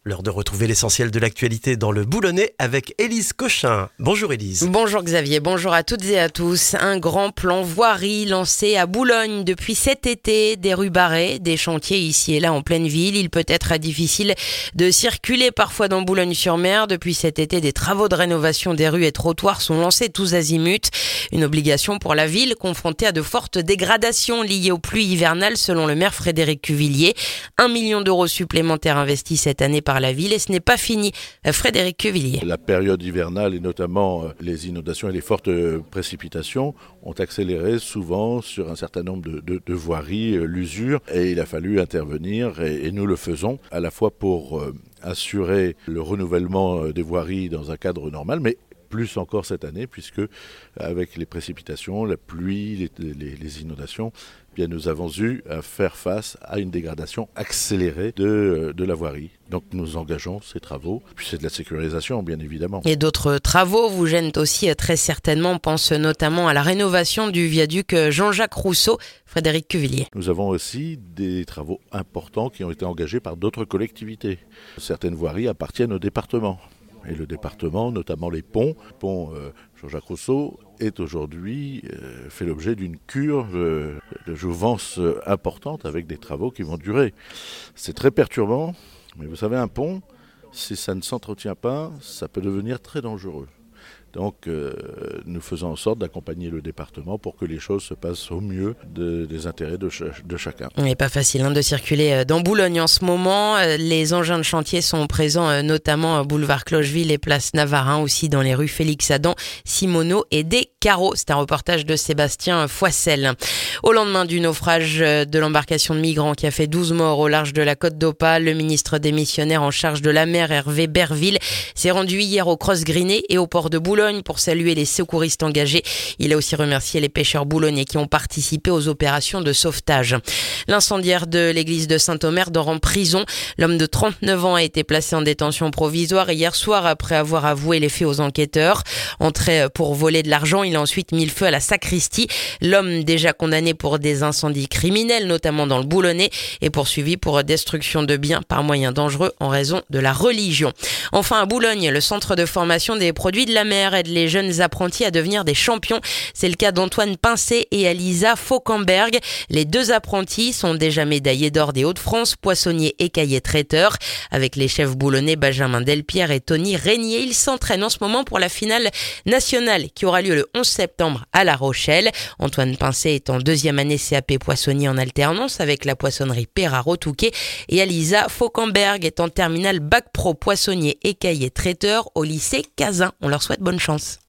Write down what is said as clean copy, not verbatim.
L'heure de retrouver l'essentiel de l'actualité dans le Boulonnais avec Élise Cochin. Bonjour Élise. Bonjour Xavier, bonjour à toutes et à tous. Un grand plan voirie lancé à Boulogne depuis cet été. Des rues barrées, des chantiers ici et là en pleine ville. Il peut être difficile de circuler parfois dans Boulogne-sur-Mer. Depuis cet été, des travaux de rénovation des rues et trottoirs sont lancés tous azimuts. Une obligation pour la ville confrontée à de fortes dégradations liées aux pluies hivernales selon le maire Frédéric Cuvillier. 1 million d'euros supplémentaires investis cette année par la ville et ce n'est pas fini. Frédéric Cuvillier. La période hivernale et notamment les inondations et les fortes précipitations ont accéléré souvent sur un certain nombre de voiries l'usure et il a fallu intervenir et nous le faisons à la fois pour assurer le renouvellement des voiries dans un cadre normal mais plus encore cette année, puisque avec les précipitations, la pluie, les inondations, bien nous avons eu à faire face à une dégradation accélérée de la voirie. Donc nous engageons ces travaux, puis c'est de la sécurisation bien évidemment. Et d'autres travaux vous gênent aussi très certainement, on pense notamment à la rénovation du viaduc Jean-Jacques Rousseau. Frédéric Cuvillier. Nous avons aussi des travaux importants qui ont été engagés par d'autres collectivités. Certaines voiries appartiennent au département. Et le département, notamment les ponts, le pont Jean-Jacques Rousseau est aujourd'hui fait l'objet d'une cure de jouvence importante avec des travaux qui vont durer. C'est très perturbant, mais vous savez, un pont, si ça ne s'entretient pas, ça peut devenir très dangereux. Donc nous faisons en sorte d'accompagner le département pour que les choses se passent au mieux des intérêts de chacun. Il n'est pas facile de circuler dans Boulogne en ce moment. Les engins de chantier sont présents notamment boulevard Clocheville et place Navarin, aussi dans les rues Félix-Adam, Simoneau et des Carreaux. C'est un reportage de Sébastien Foissel. Au lendemain du naufrage de l'embarcation de migrants qui a fait 12 morts au large de la Côte d'Opale, le ministre démissionnaire en charge de la mer, Hervé Berville, s'est rendu hier au Cross Grinet et au port de Boulogne pour saluer les secouristes engagés. Il a aussi remercié les pêcheurs boulonnais qui ont participé aux opérations de sauvetage. L'incendiaire de l'église de Saint-Omer dort en prison. L'homme de 39 ans a été placé en détention provisoire hier soir après avoir avoué les faits aux enquêteurs. Entré pour voler de l'argent, il a ensuite mis le feu à la sacristie. L'homme, déjà condamné pour des incendies criminels, notamment dans le Boulonnais, est poursuivi pour destruction de biens par moyens dangereux en raison de la religion. Enfin, à Boulogne, le centre de formation des produits de la mer aide les jeunes apprentis à devenir des champions. C'est le cas d'Antoine Pincé et Elisa Fauquemberg. Les deux apprentis sont déjà médaillés d'or des Hauts-de-France, poissonniers, écaillers, traiteurs. Avec les chefs boulonnais Benjamin Delpierre et Tony Régnier, ils s'entraînent en ce moment pour la finale nationale qui aura lieu le 11 septembre à La Rochelle. Antoine Pincé est en 2e année CAP poissonnier en alternance avec la poissonnerie Perrard-au-Touquet et Elisa Fauquemberg est en terminale bac pro poissonnier, écaillers, traiteur au lycée Cazin. On leur souhaite bonne chance.